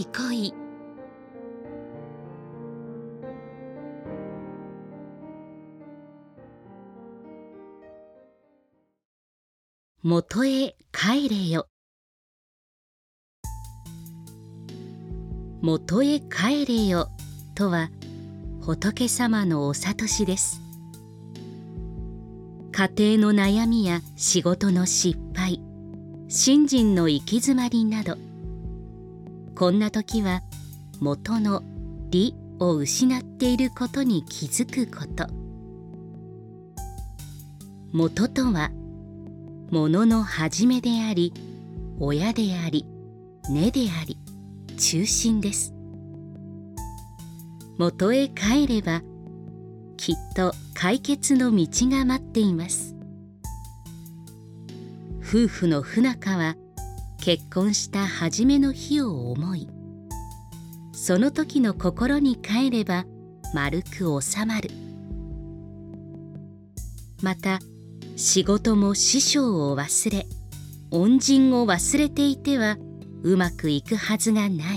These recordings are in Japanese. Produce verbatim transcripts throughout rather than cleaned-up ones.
憩い。元へ帰れよ。元へ帰れよとは仏様のお諭しです。家庭の悩みや仕事の失敗、信心の行き詰まりなど、こんな時は元の理を失っていることに気づくこと。元とはものの始めであり、親であり、根であり、中心です。元へ帰ればきっと解決の道が待っています。夫婦の不仲は結婚した初めの日を思い、その時の心に帰れば丸く収まる。また仕事も師匠を忘れ、恩人を忘れていてはうまくいくはずがない。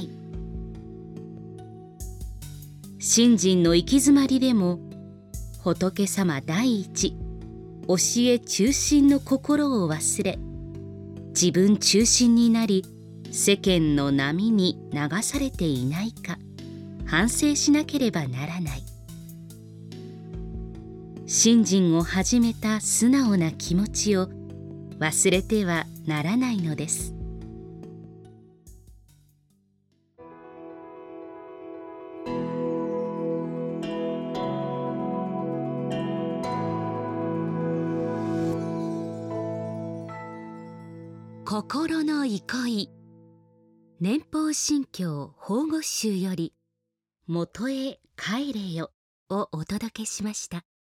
信心の行き詰まりでも仏様第一、教え中心の心を忘れ、自分中心になり世間の波に流されていないか反省しなければならない。信心を始めた素直な気持ちを忘れてはならないのです。心の憩い。年宝神教法語集より元へ帰れよをお届けしました。